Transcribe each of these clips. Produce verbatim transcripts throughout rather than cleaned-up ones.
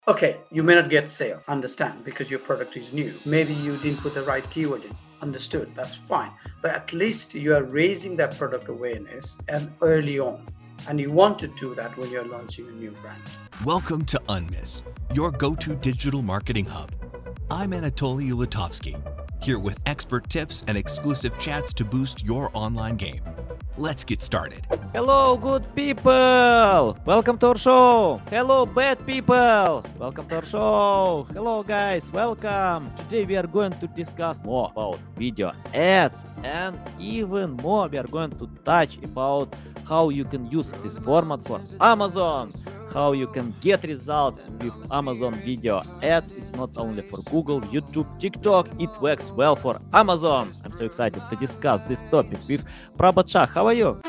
Okay, you may not get sale, understand, because your product is new. Maybe you didn't put the right keyword in, understood, that's fine. But at least you are raising that product awareness and early on. And you want to do that when you're launching a new brand. Welcome to Unmiss, your go-to digital marketing hub. I'm Anatoly Ulatovsky, here with expert tips and exclusive chats to boost your online game. Let's get started. Hello, good people! Welcome to our show! Hello, bad people! Welcome to our show! Hello, guys, welcome! Today we are going to discuss more about video ads, and even more we are going to touch about how you can use this format for Amazon, how you can get results with Amazon video ads. It's not only for Google, YouTube, TikTok, it works well for Amazon. I'm so excited to discuss this topic with Prabhat Shah. How are you?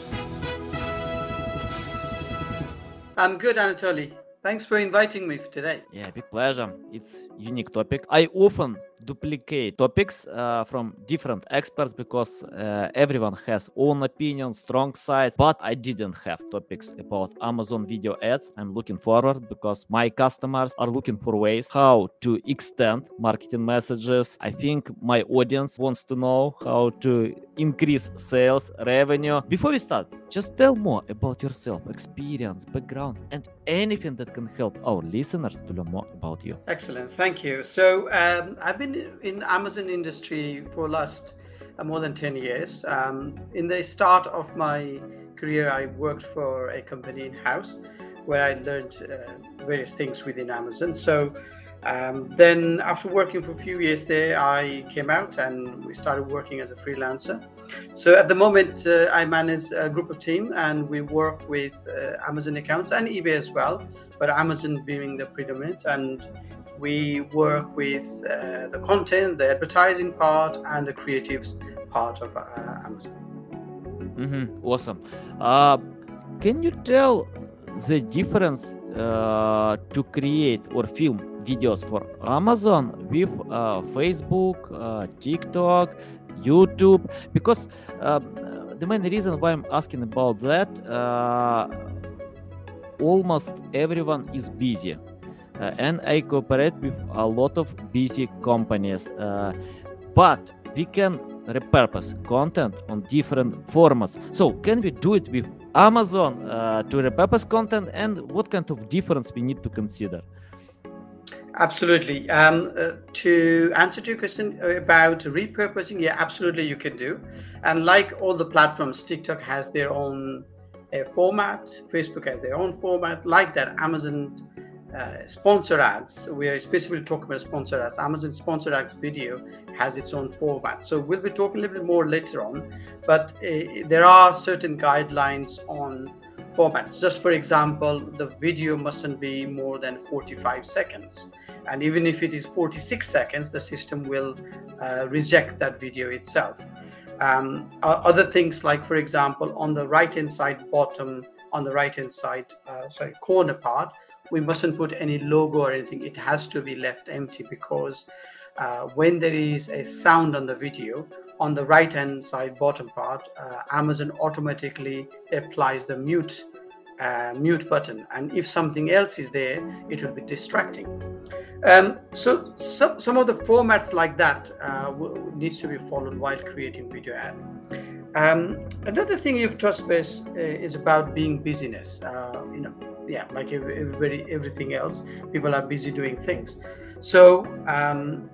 I'm good, Anatoly. Thanks for inviting me today. Yeah, big pleasure. It's unique topic. I often duplicate topics uh, from different experts because uh, everyone has own opinion, strong sides, but I didn't have topics about Amazon video ads. I'm looking forward because my customers are looking for ways how to extend marketing messages. I think my audience wants to know how to increase sales revenue. Before we start, just tell more about yourself, experience, background, and anything that can help our listeners to learn more about you. Excellent, thank you. So um, I've been in Amazon industry for last uh, more than ten years. Um, in the start of my career, I worked for a company in-house where I learned uh, various things within Amazon. So um, then after working for a few years there, I came out and we started working as a freelancer. So at the moment, uh, I manage a group of team and we work with uh, Amazon accounts and eBay as well, but Amazon being the predominant. And we work with uh, the content, the advertising part, and the creatives part of uh, Amazon. Mm-hmm. Awesome. Uh, can you tell the difference uh, to create or film videos for Amazon with uh, Facebook, uh, TikTok, YouTube? Because uh, the main reason why I'm asking about that, uh, almost everyone is busy. Uh, and I cooperate with a lot of busy companies, uh, but we can repurpose content on different formats. So can we do it with Amazon uh, to repurpose content, and what kind of difference we need to consider? Absolutely. Um, uh, to answer to your question about repurposing, yeah, absolutely you can do. And like all the platforms, TikTok has their own uh, format, Facebook has their own format, like that Amazon Uh, sponsor ads. We are specifically talking about sponsor ads. Amazon sponsor ads video has its own format. So we'll be talking a little bit more later on, but uh, there are certain guidelines on formats. Just for example, the video mustn't be more than forty-five seconds. And even if it is forty-six seconds, the system will uh, reject that video itself. Um, other things like, for example, on the right-hand side bottom, on the right-hand side, uh, sorry, corner part, we mustn't put any logo or anything. It has to be left empty because uh, when there is a sound on the video, on the right hand side bottom part, uh, Amazon automatically applies the mute uh, mute button, and if something else is there, it will be distracting. Um, so some, some of the formats like that uh, w- needs to be followed while creating video ad. Um, another thing you've touched base uh, is about being busyness. Uh, you know, yeah, like everybody, everything else, people are busy doing things. So um,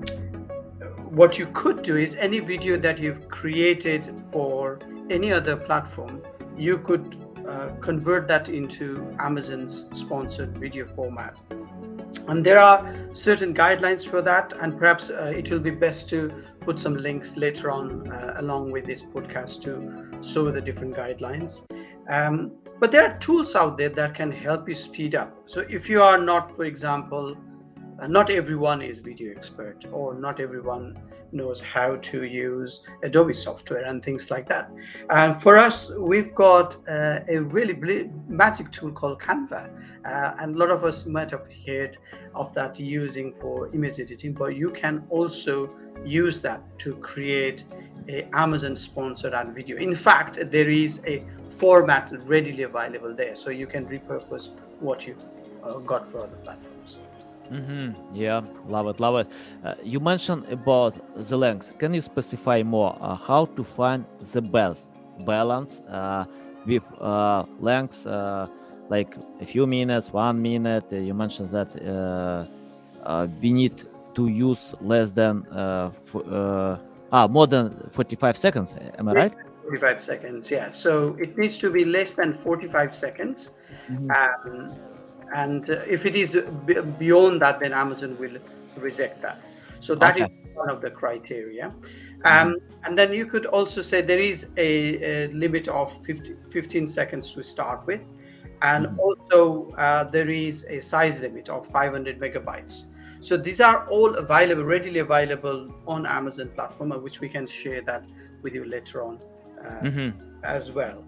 what you could do is any video that you've created for any other platform, you could uh, convert that into Amazon's sponsored video format. And there are certain guidelines for that, and perhaps uh, it will be best to put some links later on uh, along with this podcast to show the different guidelines. Um, but there are tools out there that can help you speed up. So if you are not, for example, uh, not everyone is video expert, or not everyone knows how to use Adobe software and things like that. And for us, we've got uh, a really magic tool called Canva. Uh, and a lot of us might have heard of that using for image editing, but you can also use that to create a Amazon sponsored ad video. In fact, there is a format readily available there, so you can repurpose what you uh, got for other platforms. platforms. Mm-hmm. Yeah, love it, love it. Uh, you mentioned about the length. Can you specify more uh, how to find the best balance uh, with uh, lengths, uh, like a few minutes, one minute? Uh, you mentioned that uh, uh, we need to use less than uh, f- uh, ah more than forty-five seconds. Am I Less right? than forty-five seconds, yeah. So it needs to be less than forty-five seconds. Mhm. Um, and uh, if it is b- beyond that, then Amazon will reject that. So that is Okay. one of the criteria. Mhm. Um, and then you could also say there is a, a limit of fifty, fifteen seconds to start with. And Mhm. also uh, there is a size limit of five hundred megabytes. So these are all available, readily available on Amazon platform, uh, which we can share that with you later on uh, Mhm. as well.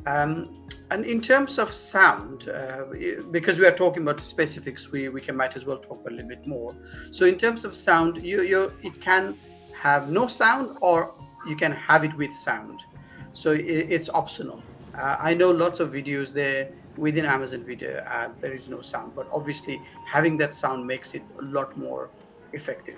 Um, and in terms of sound, uh, because we are talking about specifics, we, we can might as well talk a little bit more. So in terms of sound, you you it can have no sound, or you can have it with sound. So it, it's optional. Uh, I know lots of videos there within Amazon Video app there is no sound, but obviously having that sound makes it a lot more effective.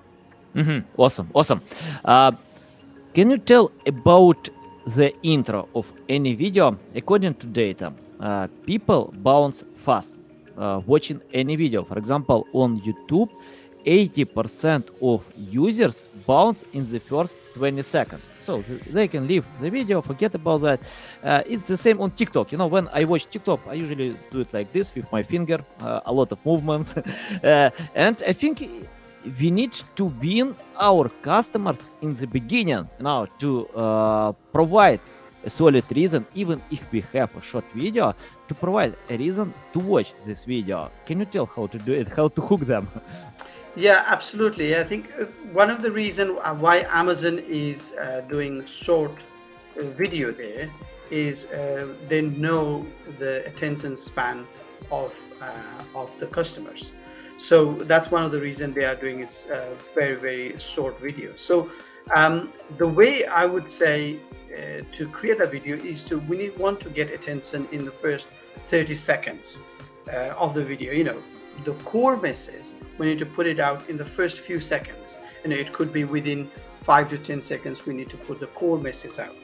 Mhm. Awesome, awesome. Uh, Can you tell about the intro of any video? According to data, uh, people bounce fast uh, watching any video. For example, on YouTube, eighty percent of users bounce in the first twenty seconds. So th- they can leave the video, forget about that. Uh, it's the same on TikTok. You know, when I watch TikTok, I usually do it like this with my finger, uh, a lot of movements. uh, and I think we need to win our customers in the beginning now to uh, provide a solid reason, even if we have a short video, to provide a reason to watch this video. Can you tell how to do it, how to hook them? Yeah, absolutely. I think uh, one of the reason uh, why Amazon is uh, doing short uh, video there is uh, they know the attention span of uh, of the customers. So that's one of the reasons they are doing it uh, very very short videos. So um, the way I would say uh, to create a video is to we need want to get attention in the first thirty seconds uh, of the video. You know, the core message we need to put it out in the first few seconds. You know, it could be within five to ten seconds we need to put the core message out.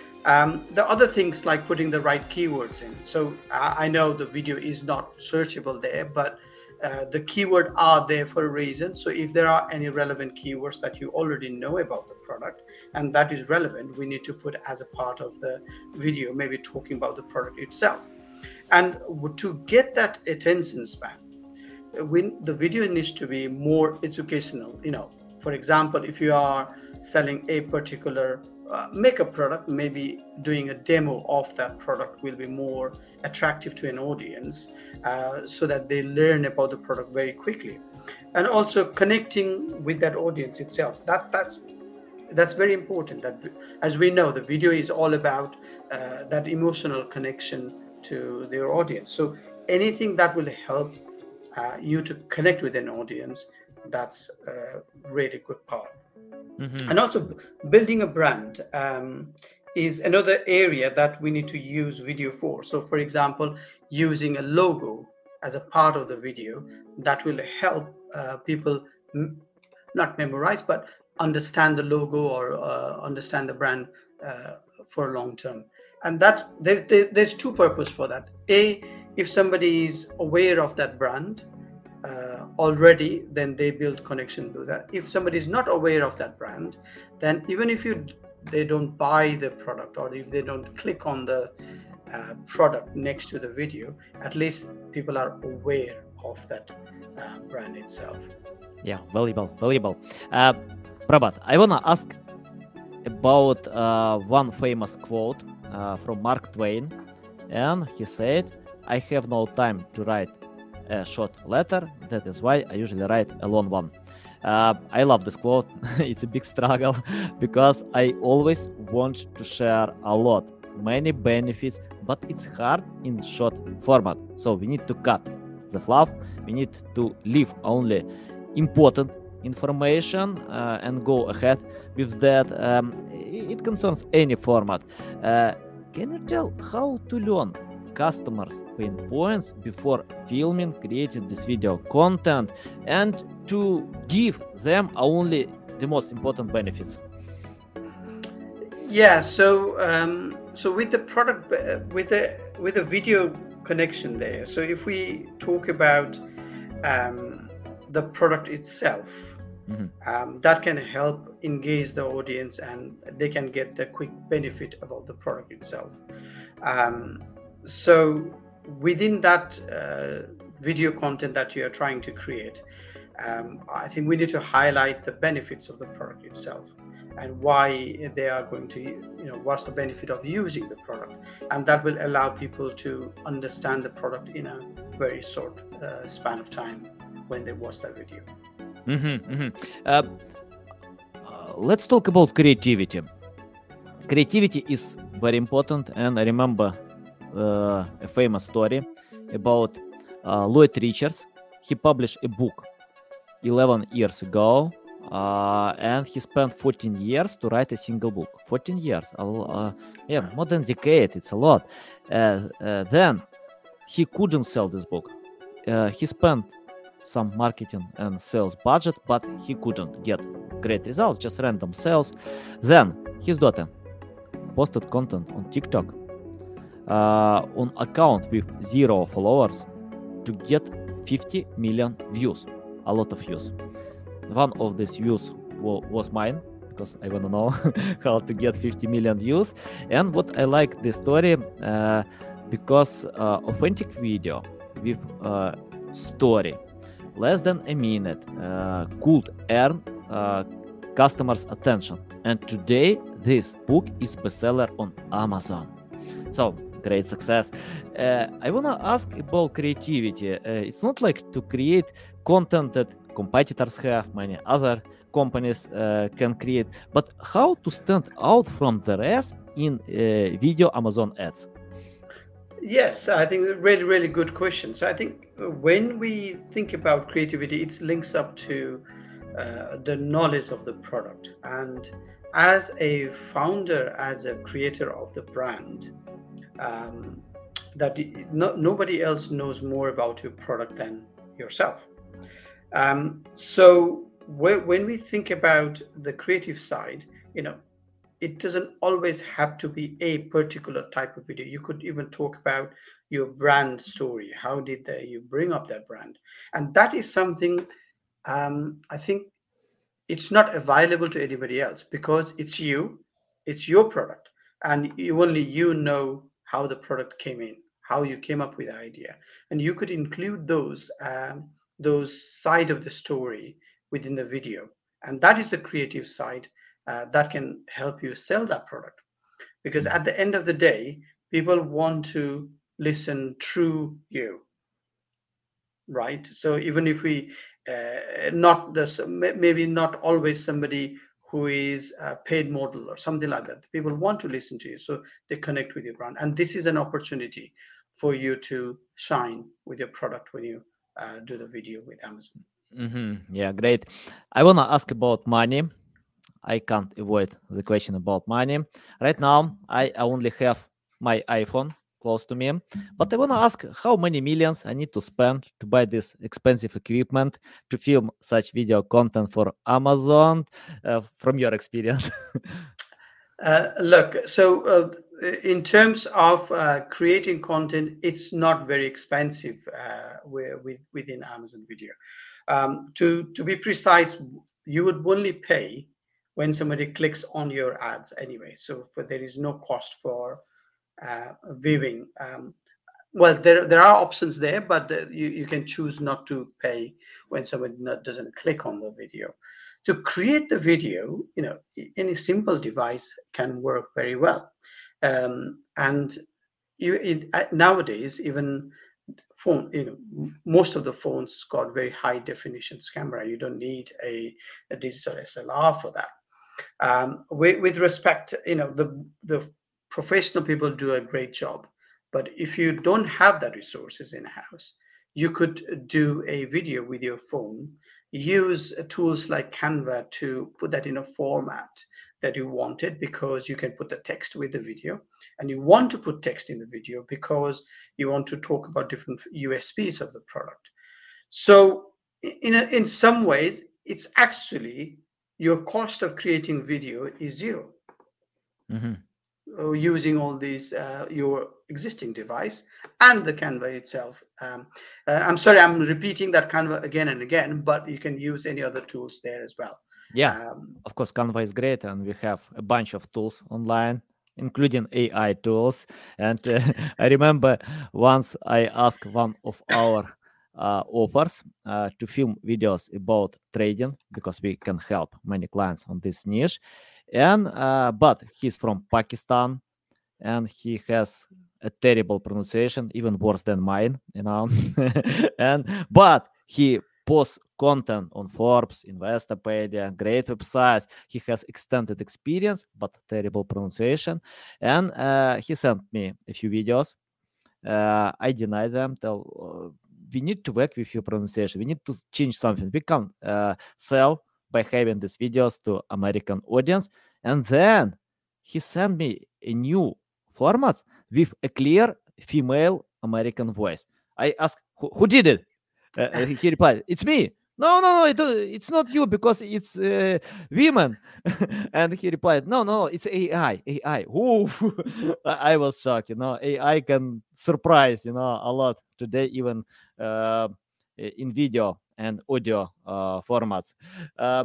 Um, the other things like putting the right keywords in. So uh, I know the video is not searchable there, but uh, the keyword are there for a reason. So if there are any relevant keywords that you already know about the product and that is relevant, we need to put as a part of the video, maybe talking about the product itself. And to get that attention span, when the video needs to be more educational. You know, for example, if you are selling a particular uh, makeup product, maybe doing a demo of that product will be more attractive to an audience, uh, so that they learn about the product very quickly. And also connecting with that audience itself, that that's that's very important. That, as we know, the video is all about uh, that emotional connection to their audience. So anything that will help uh, you to connect with an audience, that's a really good part. Mhm. And also building a brand um, is another area that we need to use video for. So for example, using a logo as a part of the video, that will help uh, people m- not memorize but understand the logo, or uh, understand the brand uh, for long term. And that there, there, there's two purposes for that. A, if somebody is aware of that brand uh, already, then they build connection to that. If somebody is not aware of that brand, then even if you they don't buy the product, or if they don't click on the uh, product next to the video, at least people are aware of that uh, brand itself. Yeah, valuable, valuable. Uh, Prabhat, I wanna ask about uh, one famous quote uh, from Mark Twain, and he said, "I have no time to write a short letter. That is why I usually write a long one." Uh, I love this quote. It's a big struggle because I always want to share a lot, many benefits, but it's hard in short format. So we need to cut the fluff. We need to leave only important information uh, and go ahead with that. Um, it concerns any format. Uh, can you tell how to learn customers' pain points before filming, creating this video content, and to give them only the most important benefits? Yeah, so um, so with the product, uh, with the with the video connection there. So if we talk about um, the product itself, Mhm. um, that can help engage the audience, and they can get the quick benefit about the product itself. Um, so within that uh, video content that you are trying to create, um, I think we need to highlight the benefits of the product itself and why they are going to, you know, what's the benefit of using the product, and that will allow people to understand the product in a very short uh, span of time when they watch that video. Mm-hmm, mm-hmm. Uh, uh, let's talk about creativity. Creativity is very important, and I remember uh, a famous story about uh, Lloyd Richards. He published a book eleven years ago, uh, and he spent fourteen years to write a single book. fourteen years, uh, yeah, more than a decade. It's a lot. Uh, uh, then he couldn't sell this book. Uh, he spent some marketing and sales budget, but he couldn't get great results, just random sales. Then his daughter posted content on TikTok uh, on account with zero followers to get fifty million views, a lot of views. One of these views wa- was mine, because I want to know how to get fifty million views. And what I like this story, uh, because uh, authentic video with uh, story, less than a minute, uh, could earn uh, customers' attention. And today, this book is bestseller on Amazon. So, great success. Uh, I want to ask about creativity. Uh, it's not like to create content that competitors have, many other companies uh, can create, but how to stand out from the rest in uh, video Amazon ads? Yes, I think really, really good question. So I think when we think about creativity, it links up to uh, the knowledge of the product. And as a founder, as a creator of the brand, um, that y- no, nobody else knows more about your product than yourself. Um, so whe- when we think about the creative side, you know, it doesn't always have to be a particular type of video. You could even talk about your brand story. How did they, you bring up that brand? And that is something, um, I think it's not available to anybody else because it's you, it's your product, and you only you know how the product came in, how you came up with the idea, and you could include those um, those side of the story within the video, and that is the creative side uh, that can help you sell that product. Because at the end of the day, people want to listen through you, right? So even if we uh, not the may- maybe not always somebody who is a paid model or something like that, people want to listen to you, so they connect with your brand, and this is an opportunity for you to shine with your product when you uh, do the video with Amazon. Hmm. Yeah, great. I want to ask about money. I can't avoid the question about money. Right now, I only have my iPhone close to me, but I want to ask how many millions I need to spend to buy this expensive equipment to film such video content for Amazon, uh, from your experience. Uh, look, so uh, in terms of uh, creating content, it's not very expensive uh, wi- with, within Amazon Video. Um, to to be precise, you would only pay when somebody clicks on your ads anyway. So for, there is no cost for uh, viewing. Um, well, there there are options there, but uh, you, you can choose not to pay when someone not, doesn't click on the video. To create the video, you know, i- any simple device can work very well. Um, and you, it, uh, nowadays, even phone, you know, m- most of the phones got very high definitions camera. You don't need a, a digital S L R for that. Um, with, with respect, you know, the the professional people do a great job, but if you don't have that resources in house, you could do a video with your phone, use uh, tools like Canva to put that in a format that you wanted because you can put the text with the video, and you want to put text in the video because you want to talk about different U S Ps of the product. So in a, in some ways, it's actually your cost of creating video is zero. Mm-hmm. Uh, using all these uh, your existing device and the Canva itself. Um, uh, I'm sorry, I'm repeating that Canva again and again, but you can use any other tools there as well. Yeah, Um, of course, Canva is great, and we have a bunch of tools online, including A I tools. And uh, I remember once I asked one of our uh, offers uh, to film videos about trading because we can help many clients on this niche. And uh, but he's from Pakistan, and he has a terrible pronunciation, even worse than mine, you know. and but he posts content on Forbes, Investopedia, great websites. He has extended experience, but terrible pronunciation. And uh, he sent me a few videos. Uh, I denied them. Tell uh, we need to work with your pronunciation. We need to change something. We can uh, sell by having these videos to American audience. And then he sent me a new format with a clear female American voice. I asked, who, who did it? Uh, he replied, it's me. No, no, no, it, it's not you because it's uh, women. and he replied, no, no, it's A I, A I. Ooh, I was shocked, you know, A I can surprise, you know, a lot today, even uh, in video and audio uh, formats. Uh,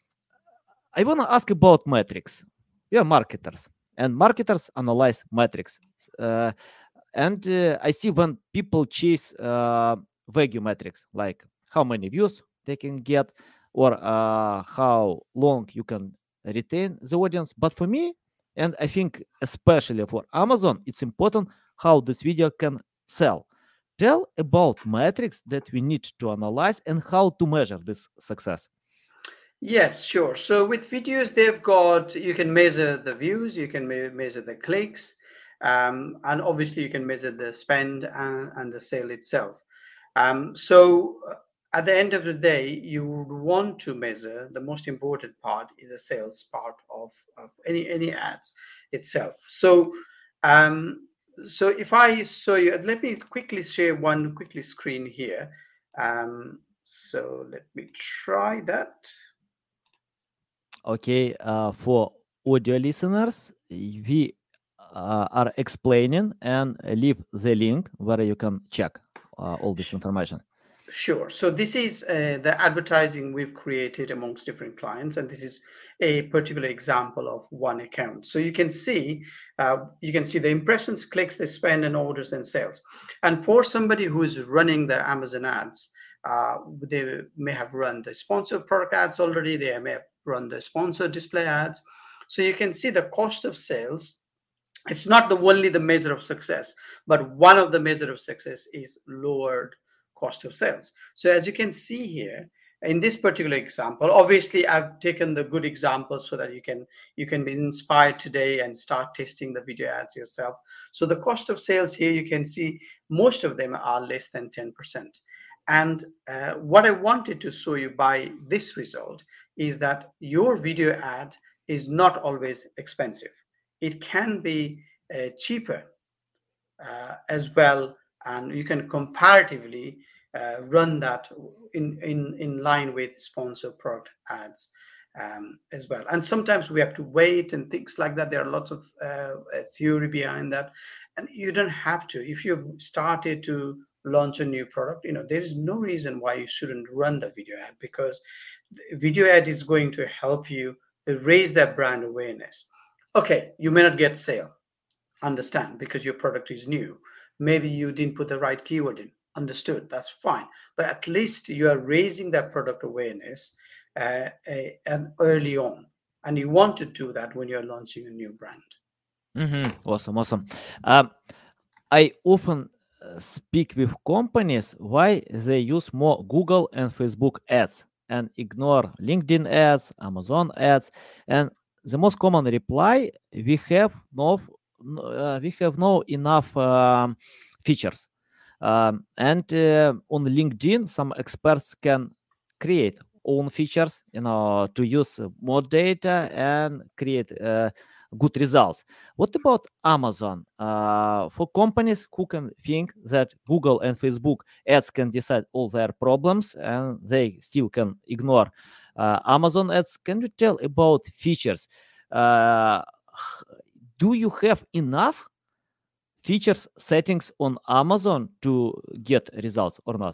I want to ask about metrics. We are marketers, and marketers analyze metrics. Uh, and uh, I see when people chase uh, value metrics, like how many views they can get or uh, how long you can retain the audience. But for me, and I think especially for Amazon, it's important how this video can sell. Tell about metrics that we need to analyze and how to measure this success. Yes, sure. So with videos, they've got, you can measure the views, you can me- measure the clicks, um, and obviously you can measure the spend and, and the sale itself. Um, so uh, at the end of the day, you would want to measure the most important part is the sales part of, of any any ads itself. So um, so if I show you, let me quickly share one quickly screen here. Um, so let me try that. Okay, uh, for audio listeners, we uh, are explaining and leave the link where you can check uh, all this information. Sure. So this is uh, the advertising we've created amongst different clients, and this is a particular example of one account. So you can see, uh, you can see the impressions, clicks, the spend, and orders and sales. And for somebody who is running the Amazon ads, uh, they may have run the sponsored product ads already. They may have run the sponsored display ads. So you can see the cost of sales. It's not the only the measure of success, but one of the measure of success is lowered cost of sales. So as you can see here in this particular example, obviously I've taken the good example so that you can you can be inspired today and start testing the video ads yourself. So the cost of sales here, you can see most of them are less than ten percent. And uh, what I wanted to show you by this result is that your video ad is not always expensive. It can be uh, cheaper uh, as well, and you can comparatively uh, run that in, in, in line with sponsored product ads um, as well. And sometimes we have to wait and things like that. There are lots of uh, theory behind that, and you don't have to. If you've started to launch a new product, you know, there is no reason why you shouldn't run the video ad, because the video ad is going to help you raise that brand awareness. Okay, you may not get sale, understand, because your product is new. Maybe you didn't put the right keyword in, understood, that's fine. But at least you are raising that product awareness uh, a, and early on. And you want to do that when you're launching a new brand. Mm-hmm. Awesome, awesome. Um, I often uh, speak with companies why they use more Google and Facebook ads and ignore LinkedIn ads, Amazon ads, and the most common reply, we have no uh, we have no enough um, features. Um, and uh, on LinkedIn, some experts can create own features, you know, to use uh, more data and create uh, good results. What about Amazon? Uh, for companies who can think that Google and Facebook ads can decide all their problems and they still can ignore uh, Amazon ads, can you tell about features? Uh, do you have enough features settings on Amazon to get results or not?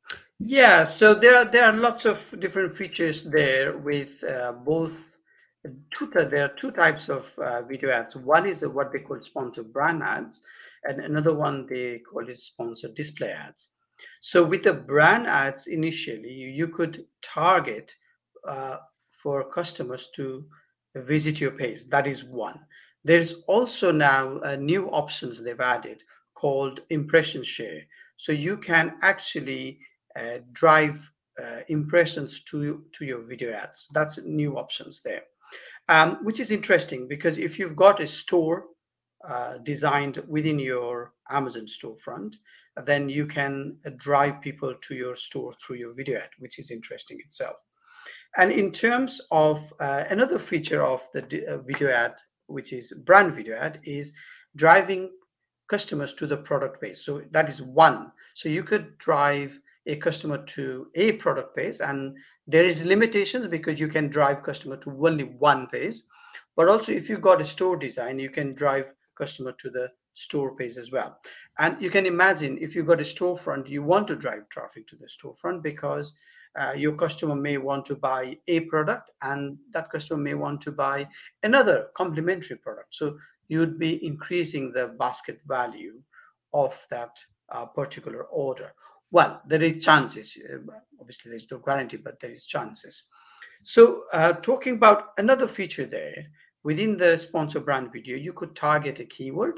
Yeah, so there are there are lots of different features there with uh, both two ty- there are two types of uh, video ads. One is what they call sponsored brand ads, and another one they call it sponsored display ads. So with the brand ads, initially you, you could target uh, for customers to visit your page. That is one. There's also now uh, new options they've added called impression share. So you can actually uh, drive uh, impressions to to your video ads. That's new options there, um, which is interesting because if you've got a store uh, designed within your Amazon storefront, then you can uh, drive people to your store through your video ad, which is interesting itself. And in terms of uh, another feature of the di- uh, video ad, which is brand video ad, is driving customers to the product page. So that is one. So you could drive a customer to a product page, and there is limitations because you can drive customer to only one page. But also, if you've got a store design, you can drive customer to the store page as well. And you can imagine if you've got a storefront, you want to drive traffic to the storefront because uh, your customer may want to buy a product and that customer may want to buy another complementary product. So you'd be increasing the basket value of that uh, particular order. Well, there is chances. uh, Obviously, there's no guarantee, but there is chances. So, uh, talking about another feature there within the sponsor brand video, you could target a keyword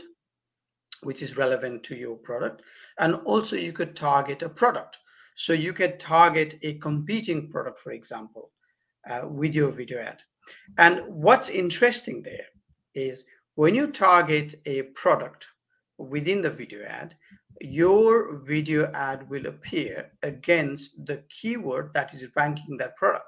which is relevant to your product, and also you could target a product. So you could target a competing product, for example, uh, with your video ad. And what's interesting there is when you target a product within the video ad, your video ad will appear against the keyword that is ranking that product.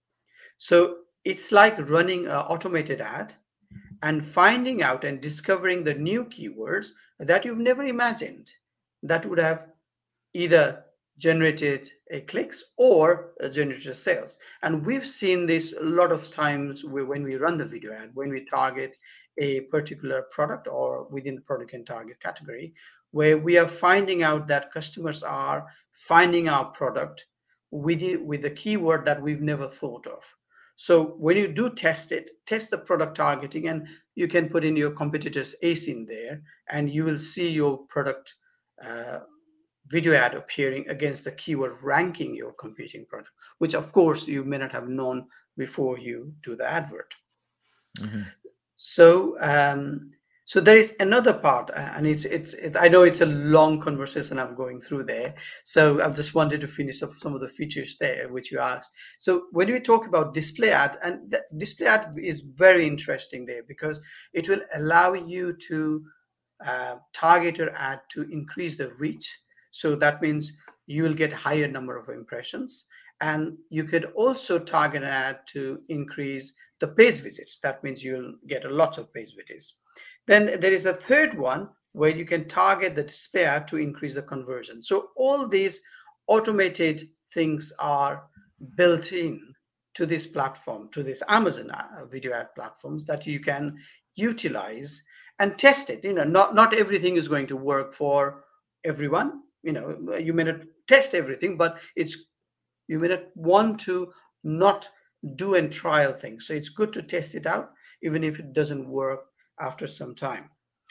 So it's like running an automated ad and finding out and discovering the new keywords that you've never imagined that would have either generated a clicks or a generated sales. And we've seen this a lot of times when we run the video ad, when we target a particular product or within the product and target category, where we are finding out that customers are finding our product with it, with a keyword that we've never thought of. So when you do test it, test the product targeting, and you can put in your competitors ace in there, and you will see your product uh, video ad appearing against the keyword ranking your competing product, which of course you may not have known before you do the advert. Mhm. So, um, so there is another part, uh, and it's, it's it's I know it's a long conversation I'm going through there. So I just wanted to finish up some of the features there which you asked. So when we talk about display ad, and the display ad is very interesting there because it will allow you to uh, target your ad to increase the reach. So that means you will get higher number of impressions, and you could also target an ad to increase the page visits. That means you'll get a lot of page visits. Then there is a third one where you can target the display ad to increase the conversion. So all these automated things are built in to this platform, to this Amazon uh, video ad platforms that you can utilize and test it. You know, not not everything is going to work for everyone. You know, you may not test everything, but it's you may not want to not do and trial things. So it's good to test it out, even if it doesn't work after some time.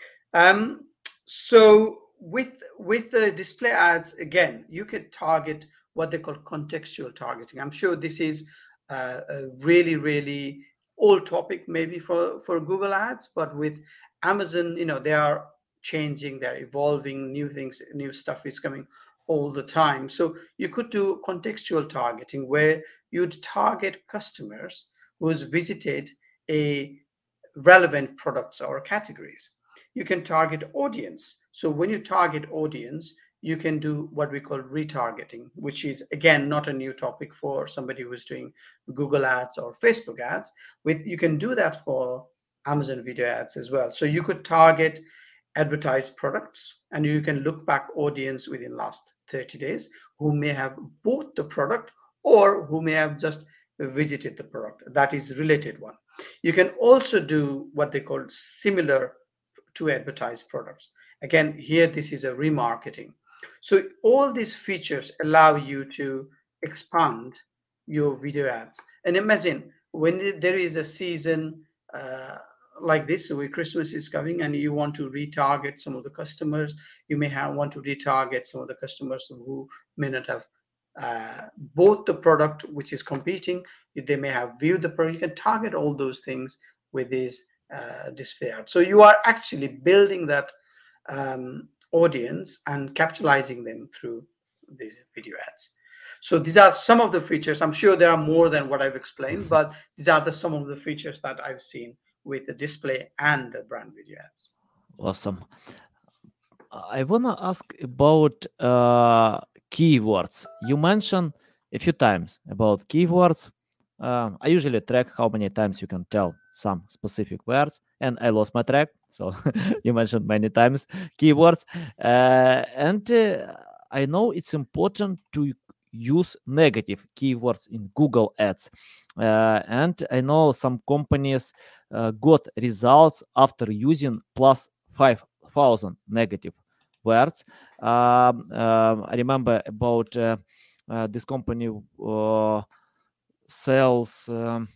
Um, so with with the display ads, again, you can target what they call contextual targeting. I'm sure this is uh, a really really old topic maybe for for Google Ads, but with Amazon, you know, they are changing, they're evolving, new things, new stuff is coming all the time. So you could do contextual targeting where you'd target customers who's visited a relevant products or categories. You can target audience. So when you target audience, you can do what we call retargeting, which is again not a new topic for somebody who's doing Google ads or Facebook ads. With you can do that for Amazon video ads as well. So you could target advertised products, and you can look back audience within last thirty days who may have bought the product or who may have just visited the product. That is related one. You can also do what they call similar to advertised products. Again, here this is a remarketing. So all these features allow you to expand your video ads. And imagine when there is a season uh, like this, so Christmas is coming, and you want to retarget some of the customers. You may have want to retarget some of the customers who may not have uh, bought the product which is competing. They may have viewed the product. You can target all those things with these uh, display ads. So you are actually building that um, audience and capitalizing them through these video ads. So these are some of the features. I'm sure there are more than what I've explained, but these are the some of the features that I've seen with the display and the brand video ads. Awesome. I wanna ask about uh, keywords. You mentioned a few times about keywords. Uh, I usually track how many times you can tell some specific words, and I lost my track. So you mentioned many times keywords, uh, and uh, I know it's important to use negative keywords in Google Ads, uh, and I know some companies uh, got results after using plus five thousand negative words. Um, um, I remember about uh, uh, this company uh, sells um,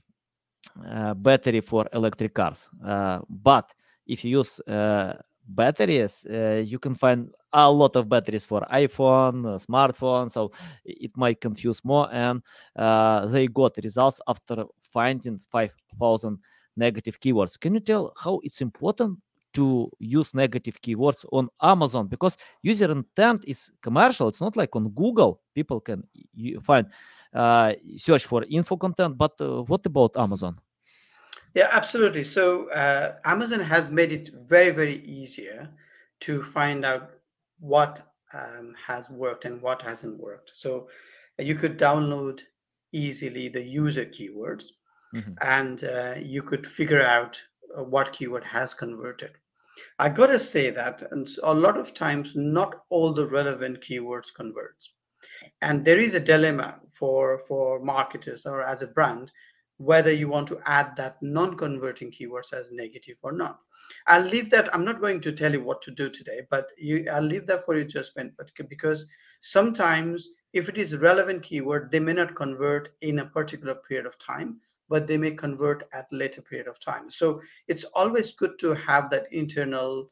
uh, battery for electric cars, uh, but if you use uh, batteries, uh, you can find a lot of batteries for iPhone, uh, smartphone, so it might confuse more, and uh, they got results after finding five thousand negative keywords. Can you tell how it's important to use negative keywords on Amazon? Because user intent is commercial. It's not like on Google. People can you find uh, search for info content, but uh, what about Amazon? Yeah, absolutely. So uh, Amazon has made it very, very easier to find out what um, has worked and what hasn't worked. So uh, you could download easily the user keywords, Mhm. and uh, you could figure out uh, what keyword has converted. I gotta say that and s- a lot of times not all the relevant keywords converts, and there is a dilemma for for marketers or as a brand whether you want to add that non-converting keywords as negative or not. I'll leave that. I'm not going to tell you what to do today, but you I'll leave that for your judgment. But c- because sometimes if it is a relevant keyword, they may not convert in a particular period of time, but they may convert at later period of time. So it's always good to have that internal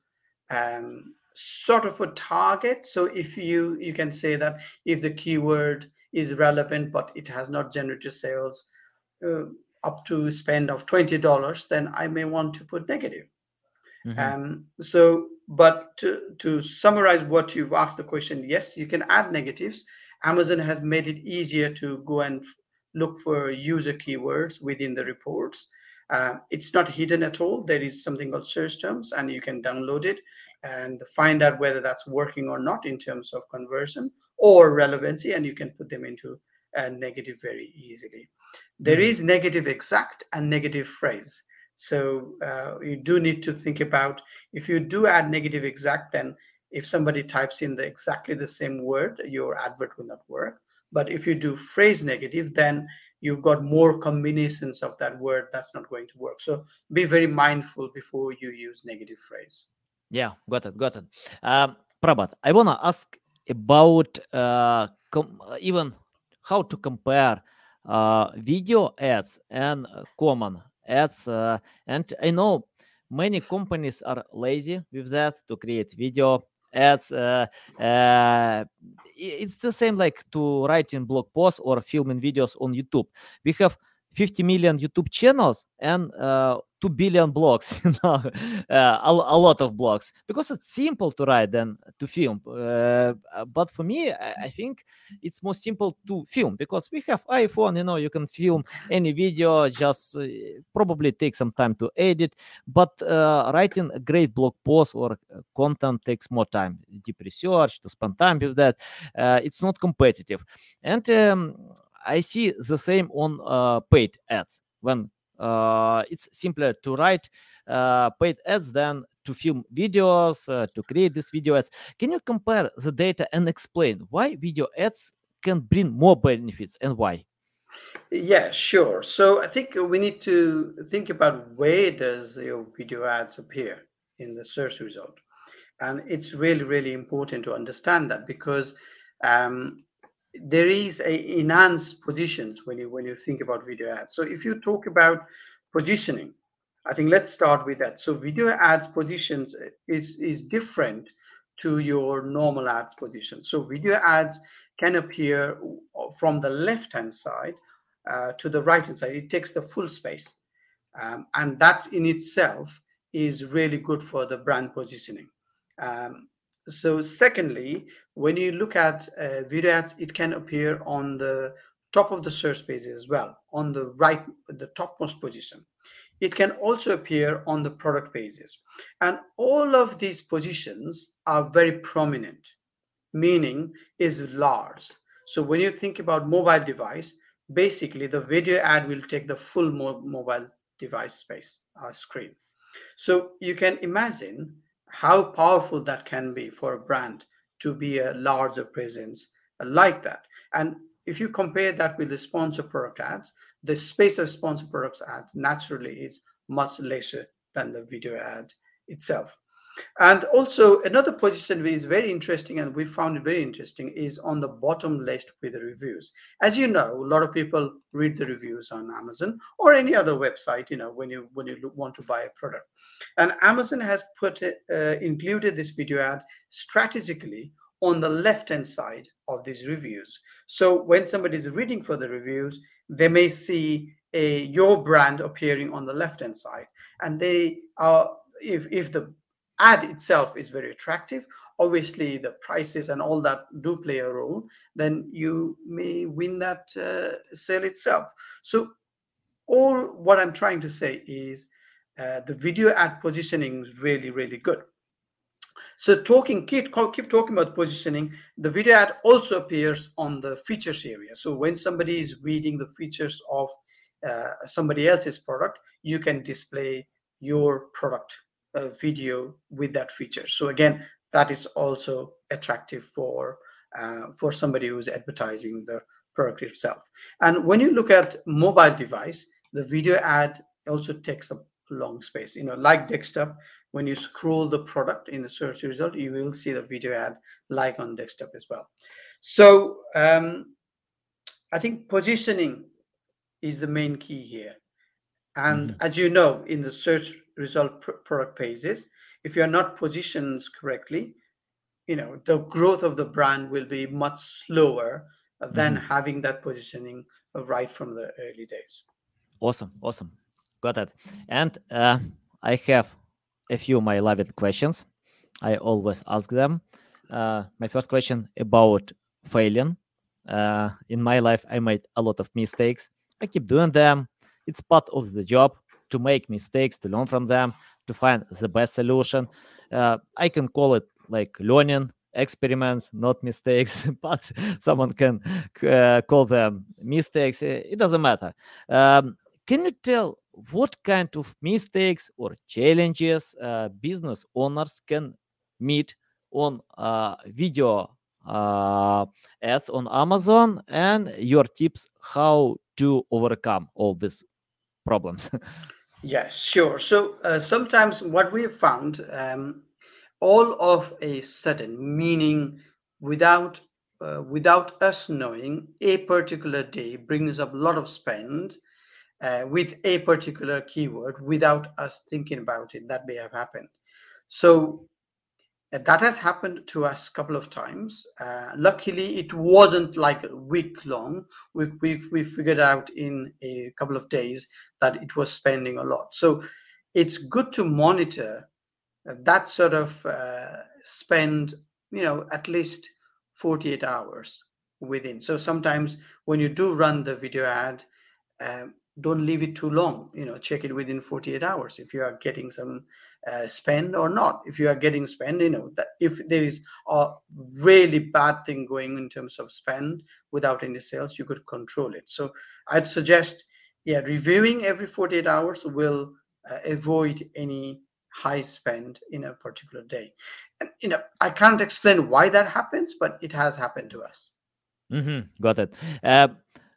um, sort of a target. So if you you can say that if the keyword is relevant but it has not generated sales uh, up to spend of twenty dollars, then I may want to put negative. Mhm. Um, so, but to, to summarize what you've asked the question, yes, you can add negatives. Amazon has made it easier to go and f- look for user keywords within the reports. Uh, it's not hidden at all. There is something called search terms, and you can download it and find out whether that's working or not in terms of conversion or relevancy, and you can put them into a negative very easily. There Mhm. is negative exact and negative phrase. So uh, you do need to think about if you do add negative exact, then if somebody types in the exactly the same word, your advert will not work. But if you do phrase negative, then you've got more combinations of that word that's not going to work. So be very mindful before you use negative phrase. Yeah, got it, got it. Um, Prabhat, I wanna ask about uh, com- uh, even how to compare uh, video ads and uh, common ads. Uh, and I know many companies are lazy with that to create video ads. Uh, uh, i- it's the same like to writing blog posts or filming videos on YouTube. We have fifty million YouTube channels, and uh, two billion blocks, you know, uh, a, a lot of blocks, because it's simple to write than to film. Uh, but for me, I, I think it's more simple to film, because we have iPhone, you know, you can film any video, just uh, probably take some time to edit. But uh, writing a great blog post or uh, content takes more time, deep research, to spend time with that. Uh, it's not competitive. And um, I see the same on uh, paid ads. When uh, it's simpler to write uh, paid ads than to film videos, uh, to create these video ads. Can you compare the data and explain why video ads can bring more benefits and why? Yeah, sure. So I think we need to think about where does your video ads appear in the search result. And it's really, really important to understand that, because um, there is a enhanced positions when you when you think about video ads. So if you talk about positioning, I think let's start with that. So video ads positions is is different to your normal ads position. So video ads can appear from the left hand side uh, to the right hand side. It takes the full space, um, and that in itself is really good for the brand positioning. Um, so secondly, when you look at uh, video ads, it can appear on the top of the search page as well, on the right, the topmost position. It can also appear on the product pages. And all of these positions are very prominent, meaning is large. So when you think about mobile device, basically the video ad will take the full mo- mobile device space, uh, screen. So you can imagine how powerful that can be for a brand to be a larger presence like that. And if you compare that with the sponsor product ads, the space of sponsor products ads naturally is much lesser than the video ad itself. And also another position which is very interesting, and we found it very interesting, is on the bottom left with the reviews. As you know, a lot of people read the reviews on Amazon or any other website, you know, when you when you want to buy a product. And Amazon has put it, uh, included this video ad strategically on the left hand side of these reviews. So when somebody is reading for the reviews, they may see a your brand appearing on the left hand side, and they are, if if the ad itself is very attractive, obviously the prices and all that do play a role, then you may win that uh, sale itself. So all what I'm trying to say is uh, the video ad positioning is really, really good. So talking, keep, keep talking about positioning, the video ad also appears on the features area. So when somebody is reading the features of uh, somebody else's product, you can display your product uh, video with that feature. So again, that is also attractive for uh, for somebody who's advertising the product itself. And when you look at mobile device, the video ad also takes up long space. You know, like desktop, when you scroll the product in the search result, you will see the video ad like on desktop as well. So um, I think positioning is the main key here. And Mhm. as you know, in the search result pr- product pages, if you are not positioned correctly, you know, the growth of the brand will be much slower than Mhm. having that positioning right from the early days. Awesome, awesome, got it. And uh, I have a few my loved questions. I always ask them. Uh, my first question about failing. Uh, in my life, I made a lot of mistakes. I keep doing them. It's part of the job to make mistakes, to learn from them, to find the best solution. Uh, I can call it like learning experiments, not mistakes, but someone can uh, call them mistakes. Uh, It doesn't matter. Um, can you tell what kind of mistakes or challenges uh, business owners can meet on uh, video uh, ads on Amazon, and your tips how to overcome all these problems? Yes, sure. So uh, sometimes what we have found, um, all of a sudden, meaning without uh, without us knowing, a particular day brings up a lot of spend uh, with a particular keyword without us thinking about it. That may have happened. So uh, that has happened to us a couple of times. Uh, luckily, it wasn't like a week long. We, we, we figured out in a couple of days that it was spending a lot. So it's good to monitor that sort of uh, spend, you know, at least forty-eight hours within. So sometimes when you do run the video ad, um, don't leave it too long. You know, check it within forty-eight hours if you are getting some uh, spend or not. If you are getting spend, you know, that if there is a really bad thing going in terms of spend without any sales, you could control it. So I'd suggest, yeah, reviewing every forty-eight hours will uh, avoid any high spend in a particular day. And you know, I can't explain why that happens, but it has happened to us. Mm-hmm. Got it. Uh,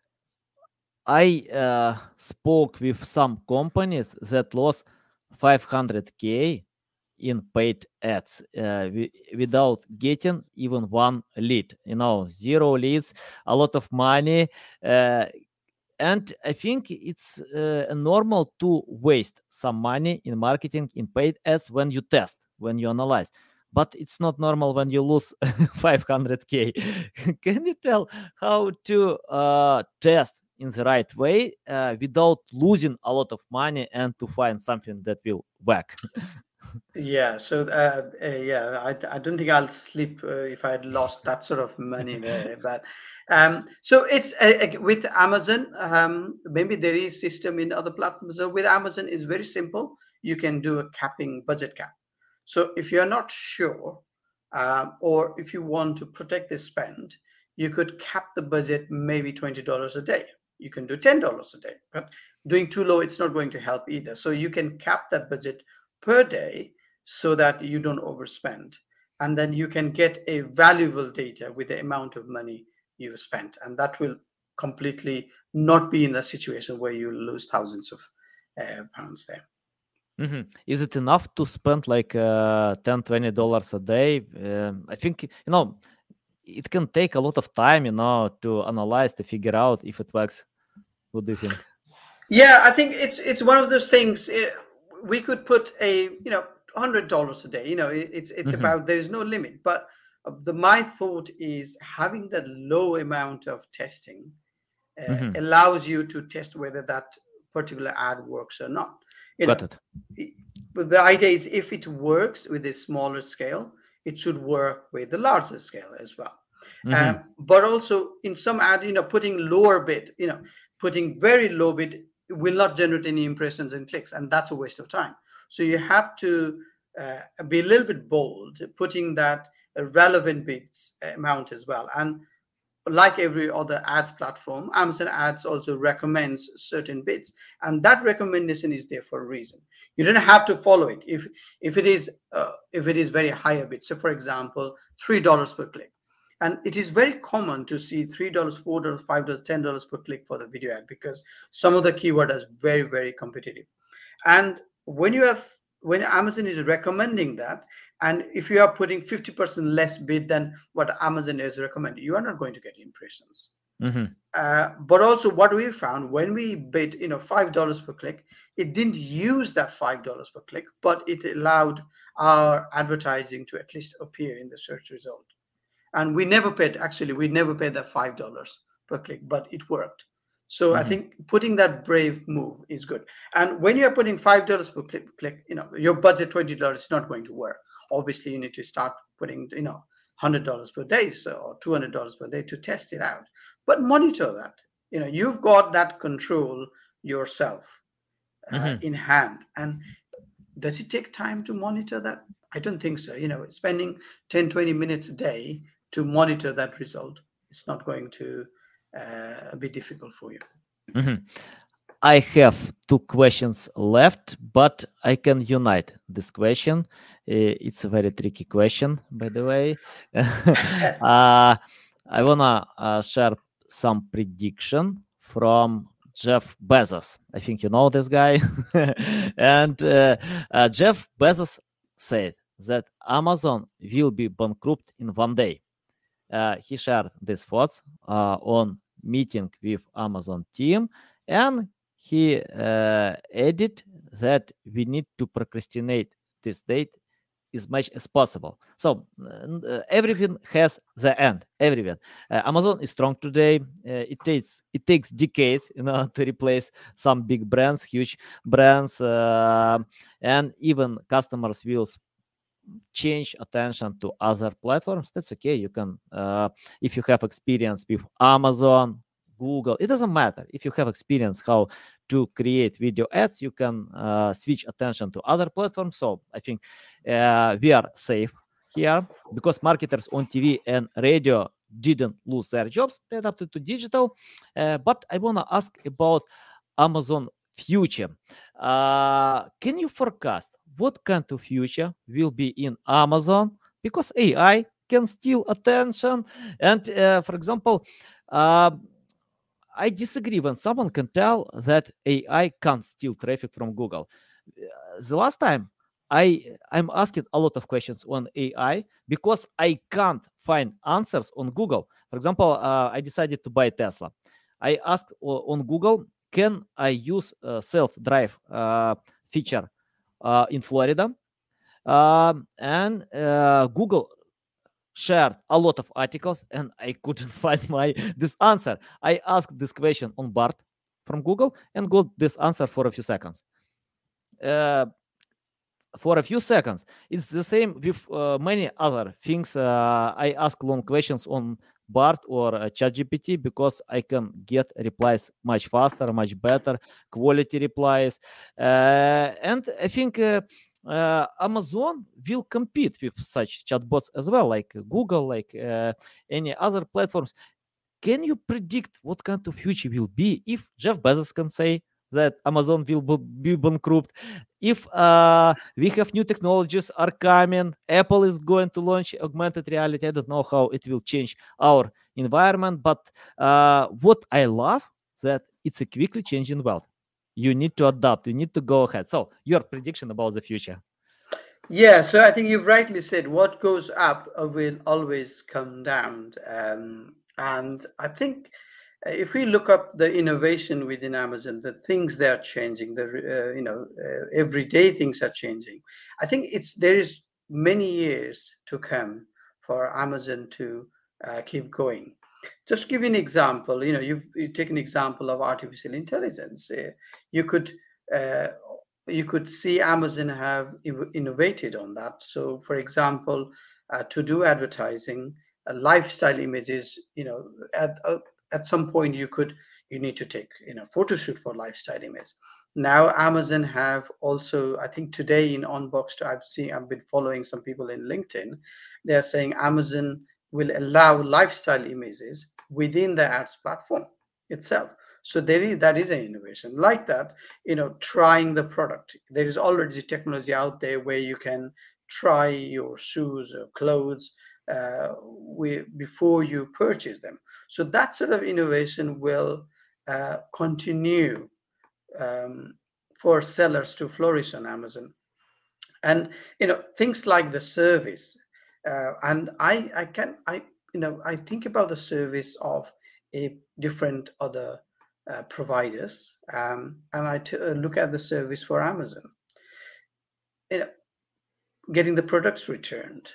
I uh, spoke with some companies that lost five hundred k in paid ads uh, wi- without getting even one lead. You know, zero leads, a lot of money. Uh, and I think it's uh, normal to waste some money in marketing in paid ads when you test, when you analyze. But it's not normal when you lose five hundred k. Can you tell how to uh, test in the right way uh, without losing a lot of money and to find something that will work? Yeah, so uh, uh, yeah, I, I don't think I'll sleep uh, if I had lost that sort of money there. But um, so it's uh, uh, with Amazon. Um, maybe there is system in other platforms. So with Amazon, is very simple. You can do a capping, budget cap. So if you're not sure, um, or if you want to protect the spend, you could cap the budget maybe twenty dollars a day. You can do ten dollars a day, but doing too low, it's not going to help either. So you can cap that budget per day so that you don't overspend, and then you can get a valuable data with the amount of money you've spent, and that will completely not be in a situation where you lose thousands of uh, pounds there. Mhm. Is it enough to spend like uh, ten, twenty dollars a day? Um, I think, you know, it can take a lot of time, you know, to analyze, to figure out if it works. What do you think? Yeah, I think it's it's one of those things. eh, we could put a, you know, hundred dollars a day. You know, it, it's it's Mhm. about, there is no limit. But uh, the my thought is having that low amount of testing uh, Mhm. allows you to test whether that particular ad works or not. You Got know, it. i- but the idea is if it works with a smaller scale, it should work with the larger scale as well. Mhm. Um, but also in some ad, you know, putting lower bid, you know, putting very low bid will not generate any impressions and clicks, and that's a waste of time. So you have to uh, be a little bit bold, putting that uh, relevant bids amount as well. And like every other ads platform, Amazon Ads also recommends certain bids, and that recommendation is there for a reason. You don't have to follow it if if it is uh, if it is very higher bid. So, for example, three dollars per click, and it is very common to see three dollars, four dollars, five dollars, ten dollars per click for the video ad because some of the keyword is very very competitive. And when you have when Amazon is recommending that, and if you are putting fifty percent less bid than what Amazon is recommending, you are not going to get impressions. Mhm. Uh, but also what we found when we bid, you know, five dollars per click, it didn't use that five dollars per click, but it allowed our advertising to at least appear in the search result. And we never paid, actually we never paid that five dollars per click, but it worked. So I Mhm. think putting that brave move is good. And when you're putting five dollars per click, click, you know, your budget twenty dollars is not going to work. Obviously you need to start putting, you know, one hundred dollars per day, so, or two hundred dollars per day to test it out. But monitor that. You know, you've got that control yourself uh, Mhm. in hand. And does it take time to monitor that? I don't think so. You know, spending ten, twenty minutes a day to monitor that result, it's not going to uh, be difficult for you. Mhm. I have two questions left, but I can unite this question. Uh, It's a very tricky question, by the way. uh, I wanna uh, share some prediction from Jeff Bezos. I think you know this guy. And uh, uh, Jeff Bezos said that Amazon will be bankrupt in one day. Uh, he shared these thoughts uh, on meeting with Amazon team, and he uh, added that we need to procrastinate this date as much as possible. So uh, everything has the end. Everything. Uh, Amazon is strong today. Uh, it takes it takes decades, you know, to replace some big brands, huge brands, uh, and even customers will change attention to other platforms. That's okay. You can, uh, if you have experience with Amazon, Google, it doesn't matter. If you have experience how to create video ads, you can uh, switch attention to other platforms. So I think uh, we are safe here because marketers on T V and radio didn't lose their jobs. They adapted to digital. Uh, but I want to ask about Amazon future. Uh, can you forecast what kind of future will be in Amazon? Because A I can steal attention. And uh, for example, uh, I disagree when someone can tell that A I can't steal traffic from Google. Uh, The last time I I'm asking a lot of questions on A I because I can't find answers on Google. For example, uh, I decided to buy Tesla. I asked o- on Google, can I use uh, self-drive uh, feature uh, in Florida? Um, and uh, Google shared a lot of articles and I couldn't find my this answer. I asked this question on Bart from Google and got this answer for a few seconds. Uh, for a few seconds. It's the same with uh, many other things. Uh, I ask long questions on Bart or uh, ChatGPT because I can get replies much faster, much better, quality replies. Uh, and I think uh, uh, Amazon will compete with such chatbots as well, like Google, like uh, any other platforms. Can you predict what kind of future will be if Jeff Bezos can say that Amazon will be bankrupt? If uh, we have new technologies are coming, Apple is going to launch augmented reality. I don't know how it will change our environment, but uh, what I love that it's a quickly changing world. You need to adapt. You need to go ahead. So your prediction about the future? Yeah, so I think you've rightly said what goes up uh, will always come down. Um, and I think uh, if we look up the innovation within Amazon, the things they are changing, the uh, you know uh, everyday things are changing. I think it's there is many years to come for Amazon to uh, keep going. Just give you an example. You know, you've you take an example of artificial intelligence. Uh, you could. Uh, you could see Amazon have inno- innovated on that. So, for example, uh, to do advertising, uh, lifestyle images, you know, at uh, at some point you could you need to take you know photo shoot for lifestyle image. Now Amazon have also, I think today in Unboxed, I've seen I've been following some people in LinkedIn. They're saying Amazon will allow lifestyle images within the ads platform itself. So there is that is an innovation like that. You know, trying the product. There is already technology out there where you can try your shoes or clothes uh, we, before you purchase them. So that sort of innovation will uh, continue um, for sellers to flourish on Amazon. And you know things like the service, uh, and I I can I you know I think about the service of a different other uh, providers, um, and I t- uh, look at the service for Amazon. You know, getting the products returned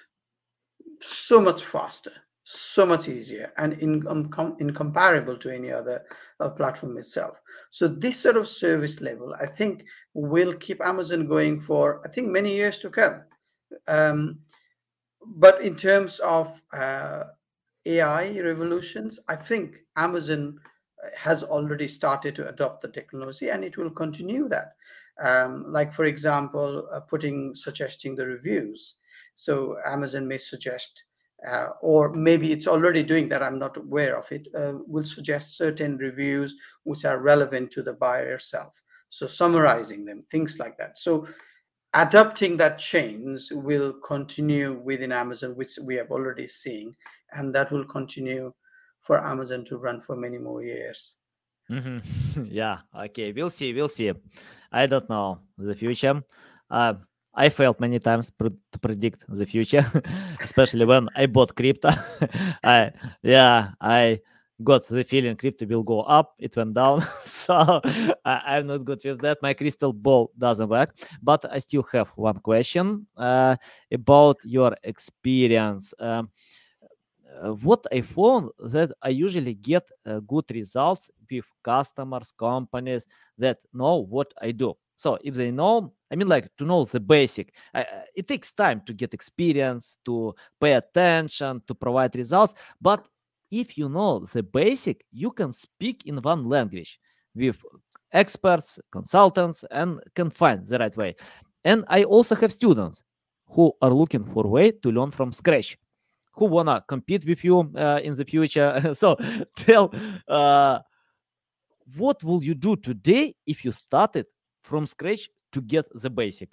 so much faster, so much easier, and in, um, com- incomparable to any other uh, platform itself. So this sort of service level, I think, will keep Amazon going for I think many years to come. Um, but in terms of uh, A I revolutions, I think Amazon uh, has already started to adopt the technology, and it will continue that. Um, like for example, uh, putting suggesting the reviews. So Amazon may suggest, uh, or maybe it's already doing that. I'm not aware of it. Uh, will suggest certain reviews which are relevant to the buyer herself. So summarizing them, things like that. So adopting that change will continue within Amazon, which we have already seen, and that will continue for Amazon to run for many more years. Mhm. Yeah, okay, we'll see, we'll see. I don't know the future. Uh, I failed many times pr- to predict the future, especially when I bought crypto. I yeah, I got the feeling crypto will go up. It went down. So I, I'm not good with that. My crystal ball doesn't work. But I still have one question uh, about your experience. Um, uh, what I found that I usually get uh, good results with customers, companies that know what I do. So if they know, I mean, like to know the basic. I, uh, it takes time to get experience, to pay attention, to provide results. But if you know the basic, you can speak in one language with experts, consultants, and can find the right way. And I also have students who are looking for a way to learn from scratch, who wanna compete with you uh, in the future. So tell, uh, what will you do today if you started from scratch to get the basic?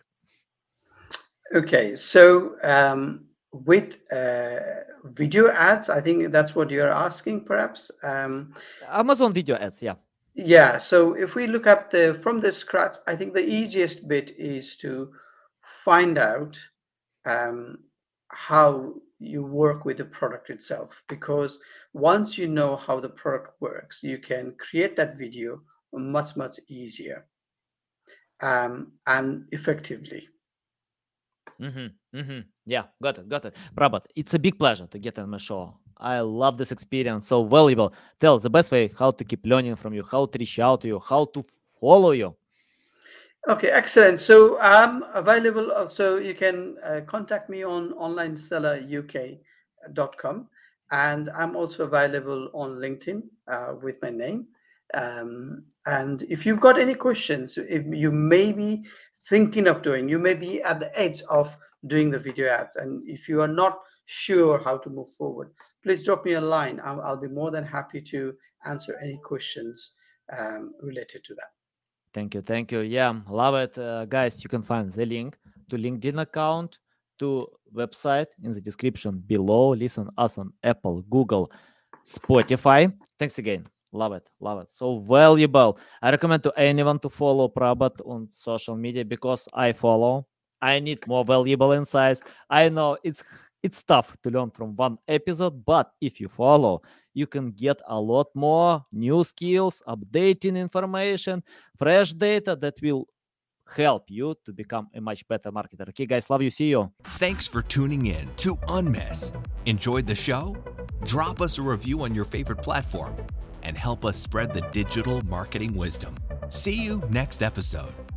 Okay, so um, with uh, video ads, I think that's what you're asking, perhaps. Um, Amazon video ads, yeah. yeah. So if we look up the from the scratch, I think the easiest bit is to find out um, how you work with the product itself, because once you know how the product works, you can create that video much much easier um, and effectively. Mm-hmm, mm-hmm. Yeah, got it, got it. Prabhat, it's a big pleasure to get on my show. I love this experience, so valuable. Tell the best way how to keep learning from you, how to reach out to you, how to follow you. Okay, excellent. So I'm available. uh, So you can uh, contact me on online seller U K dot com, and I'm also available on LinkedIn uh, with my name. Um, and if you've got any questions, if you may be thinking of doing, you may be at the edge of doing the video ads, and if you are not sure how to move forward, please drop me a line. I'll, I'll be more than happy to answer any questions um, related to that. Thank you, thank you. Yeah, love it, uh, guys. You can find the link to LinkedIn account, to website in the description below. Listen us on Apple, Google, Spotify. Thanks again. Love it, love it. So valuable. I recommend to anyone to follow Prabhat on social media because I follow. I need more valuable insights. I know it's it's tough to learn from one episode, but if you follow, you can get a lot more new skills, updating information, fresh data that will help you to become a much better marketer. Okay, guys, love you. See you. Thanks for tuning in to Unmiss. Enjoyed the show? Drop us a review on your favorite platform and help us spread the digital marketing wisdom. See you next episode.